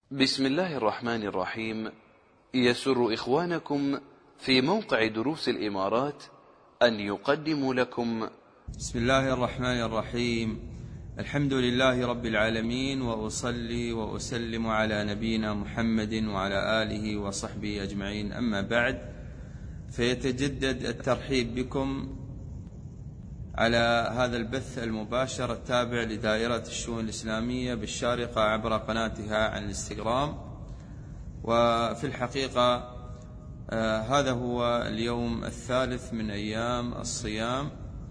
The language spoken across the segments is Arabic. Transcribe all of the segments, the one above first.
بسم الله الرحمن الرحيم. يسر إخوانكم في موقع دروس الإمارات أن يقدموا لكم بسم الله الرحمن الرحيم. الحمد لله رب العالمين، وأصلي وأسلم على نبينا محمد وعلى آله وصحبه أجمعين. أما بعد، فيتجدد الترحيب بكم على هذا البث المباشر التابع لدائرة الشؤون الإسلامية بالشارقة عبر قناتها عن الانستغرام. وفي الحقيقة هذا هو اليوم الثالث من أيام الصيام،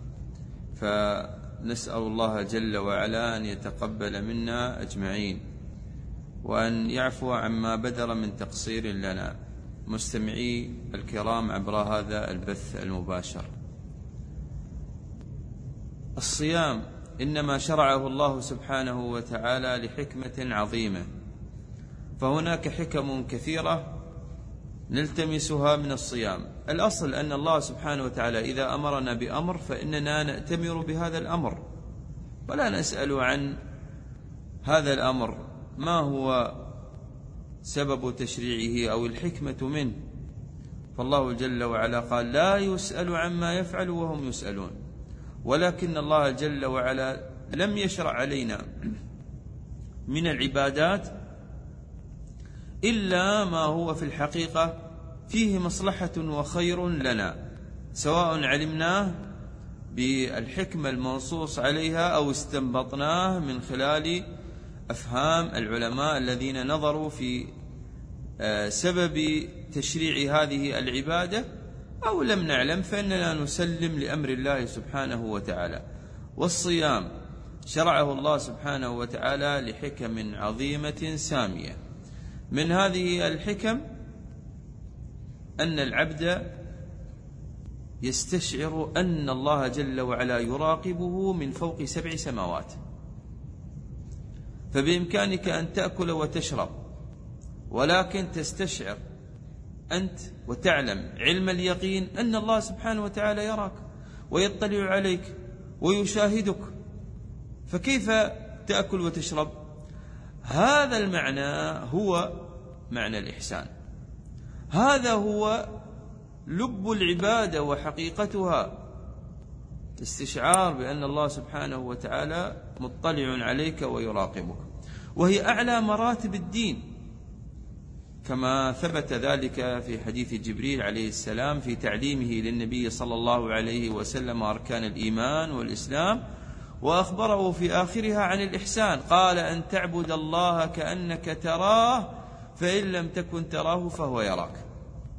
فنسأل الله جل وعلا أن يتقبل منا أجمعين وأن يعفو عما بدر من تقصير لنا. مستمعي الكرام عبر هذا البث المباشر، الصيام إنما شرعه الله سبحانه وتعالى لحكمة عظيمة، فهناك حكم كثيرة نلتمسها من الصيام. الأصل أن الله سبحانه وتعالى إذا أمرنا بأمر فإننا نأتمر بهذا الأمر، ولا نسأل عن هذا الأمر ما هو سبب تشريعه أو الحكمة منه. فالله جل وعلا قال: لا يسأل عما يفعل وهم يسألون. ولكن الله جل وعلا لم يشرع علينا من العبادات إلا ما هو في الحقيقة فيه مصلحة وخير لنا، سواء علمناه بالحكمة المنصوص عليها أو استنبطناه من خلال أفهام العلماء الذين نظروا في سبب تشريع هذه العبادة، أو لم نعلم فإننا نسلم لأمر الله سبحانه وتعالى. والصيام شرعه الله سبحانه وتعالى لحكم عظيمة سامية. من هذه الحكم أن العبد يستشعر أن الله جل وعلا يراقبه من فوق 7 سماوات، فبإمكانك أن تأكل وتشرب، ولكن تستشعر أنت وتعلم علم اليقين أن الله سبحانه وتعالى يراك ويطلع عليك ويشاهدك، فكيف تأكل وتشرب؟ هذا المعنى هو معنى الإحسان، هذا هو لب العبادة وحقيقتها، استشعار بأن الله سبحانه وتعالى مطلع عليك ويراقبك، وهي أعلى مراتب الدين، كما ثبت ذلك في حديث جبريل عليه السلام في تعليمه للنبي صلى الله عليه وسلم أركان الإيمان والإسلام، وأخبره في آخرها عن الإحسان، قال: أن تعبد الله كأنك تراه فإن لم تكن تراه فهو يراك.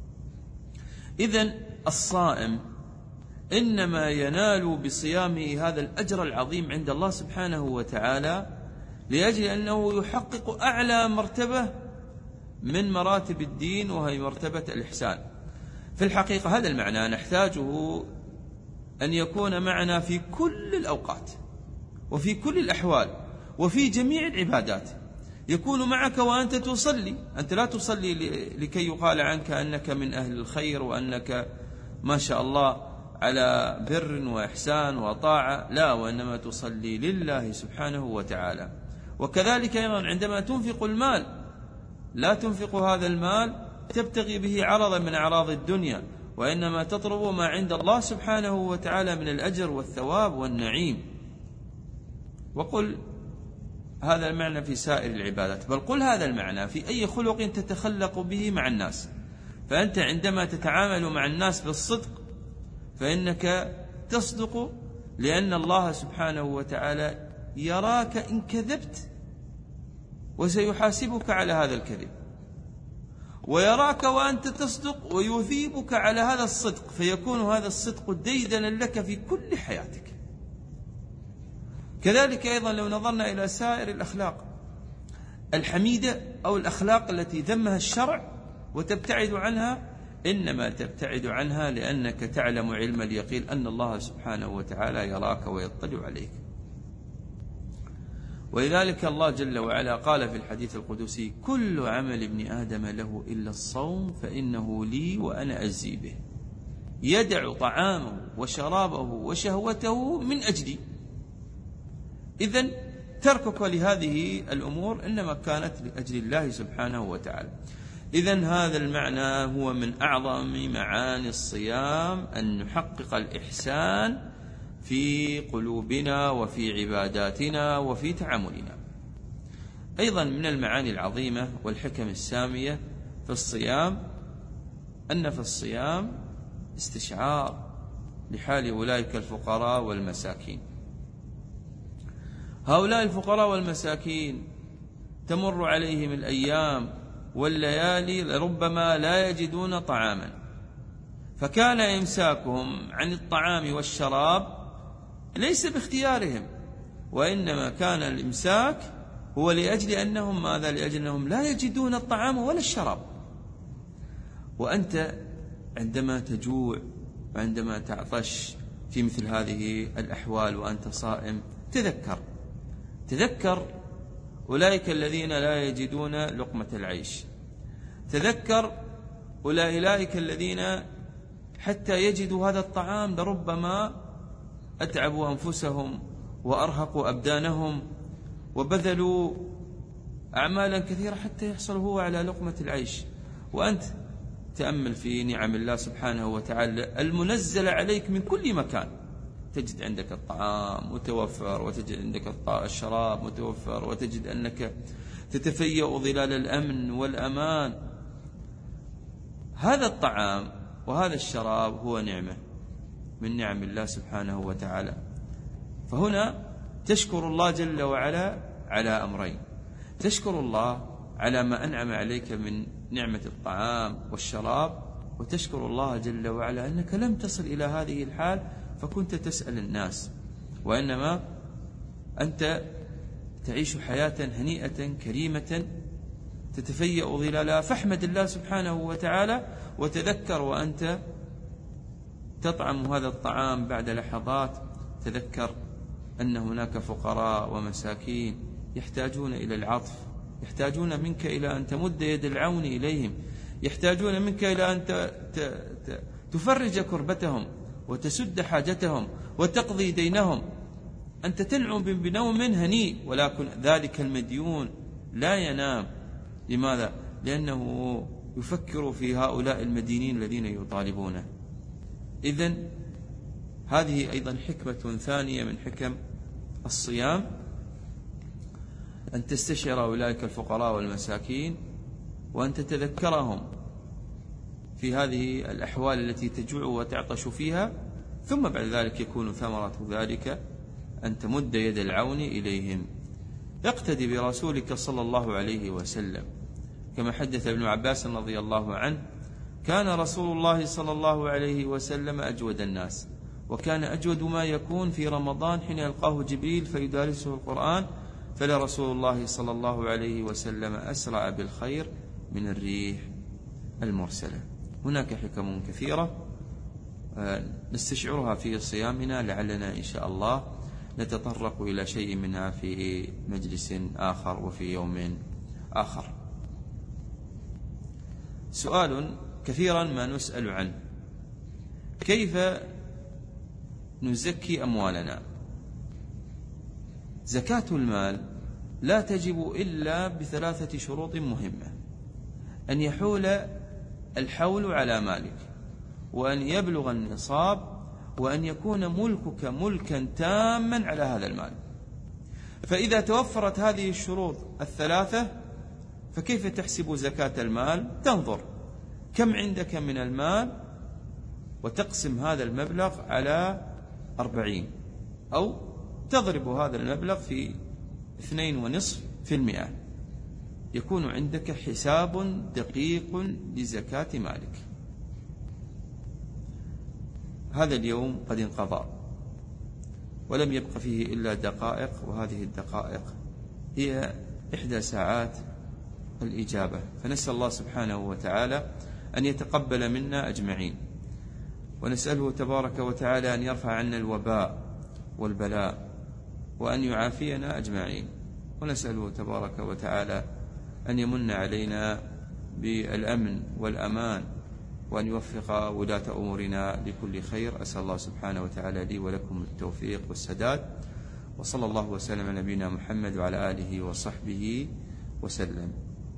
إذن الصائم إنما ينال بصيامه هذا الأجر العظيم عند الله سبحانه وتعالى لأجل أنه يحقق أعلى مرتبة من مراتب الدين، وهي مرتبة الإحسان. في الحقيقة هذا المعنى نحتاجه أن يكون معنا في كل الأوقات وفي كل الأحوال وفي جميع العبادات. يكون معك وأنت تصلي، أنت لا تصلي لكي يقال عنك أنك من أهل الخير وأنك ما شاء الله على بر وإحسان وطاعة، لا، وإنما تصلي لله سبحانه وتعالى. وكذلك أيضا عندما تنفق المال، لا تنفق هذا المال تبتغي به عرضا من أعراض الدنيا، وإنما تطلب ما عند الله سبحانه وتعالى من الأجر والثواب والنعيم. وقل هذا المعنى في سائر العبادات، بل قل هذا المعنى في أي خلق تتخلق به مع الناس. فأنت عندما تتعامل مع الناس بالصدق فإنك تصدق، لأن الله سبحانه وتعالى يراك إن كذبت وسيحاسبك على هذا الكذب، ويراك وأنت تصدق ويثيبك على هذا الصدق، فيكون هذا الصدق ديدنا لك في كل حياتك. كذلك أيضا لو نظرنا إلى سائر الأخلاق الحميدة أو الأخلاق التي ذمها الشرع وتبتعد عنها، إنما تبتعد عنها لأنك تعلم علم اليقين أن الله سبحانه وتعالى يراك ويطلع عليك. ولذلك الله جل وعلا قال في الحديث القدسي: كل عمل ابن آدم له إلا الصوم فإنه لي وأنا أجزي به. يدع طعامه وشرابه وشهوته من أجلي. إذن تركك لهذه الأمور إنما كانت لأجل الله سبحانه وتعالى. إذن هذا المعنى هو من أعظم معاني الصيام، أن نحقق الإحسان في قلوبنا وفي عباداتنا وفي تعاملنا. أيضا من المعاني العظيمة والحكم السامية في الصيام أن في الصيام استشعار لحال أولئك الفقراء والمساكين. هؤلاء الفقراء والمساكين تمر عليهم الأيام والليالي ربما لا يجدون طعاما، فكان إمساكهم عن الطعام والشراب ليس باختيارهم، وإنما كان الإمساك هو لأجل أنهم ماذا؟ لأجل أنهم لا يجدون الطعام ولا الشراب. وأنت عندما تجوع وعندما تعطش في مثل هذه الأحوال وأنت صائم، تذكر أولئك الذين لا يجدون لقمة العيش، تذكر أولئك الذين حتى يجدوا هذا الطعام لربما أتعبوا أنفسهم وأرهقوا أبدانهم وبذلوا أعمالا كثيرة حتى يحصل هو على لقمة العيش. وأنت تأمل في نعم الله سبحانه وتعالى المنزل عليك من كل مكان، تجد عندك الطعام متوفر، وتجد عندك الشراب متوفر، وتجد أنك تتفيأ ظلال الأمن والأمان. هذا الطعام وهذا الشراب هو نعمة من نعم الله سبحانه وتعالى. فهنا تشكر الله جل وعلا على أمرين: تشكر الله على ما أنعم عليك من نعمة الطعام والشراب، وتشكر الله جل وعلا أنك لم تصل إلى هذه الحال فكنت تسأل الناس، وإنما أنت تعيش حياة هنيئة كريمة تتفيأ ظلالها. فاحمد الله سبحانه وتعالى، وتذكر وأنت تطعم هذا الطعام بعد لحظات، تذكر أن هناك فقراء ومساكين يحتاجون إلى العطف، يحتاجون منك إلى أن تمد يد العون إليهم، يحتاجون منك إلى أن تفرج كربتهم وتسد حاجتهم وتقضي دينهم. أنت تنعم بنوم هنيء، ولكن ذلك المديون لا ينام. لماذا؟ لأنه يفكر في هؤلاء المدينين الذين يطالبونه. إذن هذه أيضا حكمة ثانية من حكم الصيام، أن تستشعر أولئك الفقراء والمساكين وأن تتذكرهم في هذه الأحوال التي تجوع وتعطش فيها، ثم بعد ذلك يكون ثمرة ذلك أن تمد يد العون إليهم. اقتدي برسولك صلى الله عليه وسلم، كما حدث ابن عباس رضي الله عنه: كان رسول الله صلى الله عليه وسلم أجود الناس، وكان أجود ما يكون في رمضان حين يلقاه جبريل فيدارسه القرآن، فلرسول الله صلى الله عليه وسلم أسرع بالخير من الريح المرسلة. هناك حكم كثيرة نستشعرها في صيامنا، لعلنا إن شاء الله نتطرق إلى شيء منها في مجلس آخر وفي يوم آخر. سؤال كثيرا ما نسأل عنه: كيف نزكي أموالنا؟ زكاة المال لا تجب إلا بثلاثة شروط مهمة: أن يحول الحول على مالك، وأن يبلغ النصاب، وأن يكون ملكك ملكا تاما على هذا المال. فإذا توفرت هذه الشروط الثلاثة فكيف تحسب زكاة المال؟ تنظر كم عندك من المال وتقسم هذا المبلغ على 40، أو تضرب هذا المبلغ في 2.5%، يكون عندك حساب دقيق لزكاة مالك. هذا اليوم قد انقضى ولم يبق فيه إلا دقائق، وهذه الدقائق هي 1 ساعات الإجابة. فنسأل الله سبحانه وتعالى أن يتقبل منا أجمعين، ونسأله تبارك وتعالى أن يرفع عنا الوباء والبلاء وأن يعافينا أجمعين، ونسأله تبارك وتعالى أن يمن علينا بالأمن والأمان، وأن يوفق ولاة أمورنا لكل خير. أسأل الله سبحانه وتعالى لي ولكم التوفيق والسداد، وصلى الله وسلم على نبينا محمد وعلى آله وصحبه وسلم.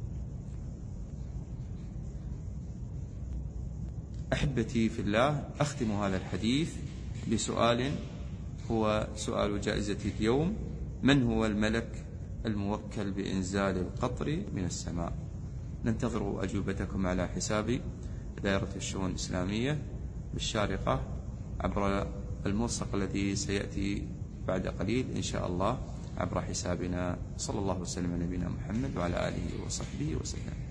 أحبتي في الله، أختم هذا الحديث بسؤال هو سؤال جائزة اليوم: من هو الملك الموكل بإنزال القطر من السماء؟ ننتظر أجوبتكم على حساب دائرة الشؤون الإسلامية بالشارقة عبر الملصق الذي سيأتي بعد قليل إن شاء الله عبر حسابنا. صلى الله وسلم على نبينا محمد وعلى آله وصحبه وسلم.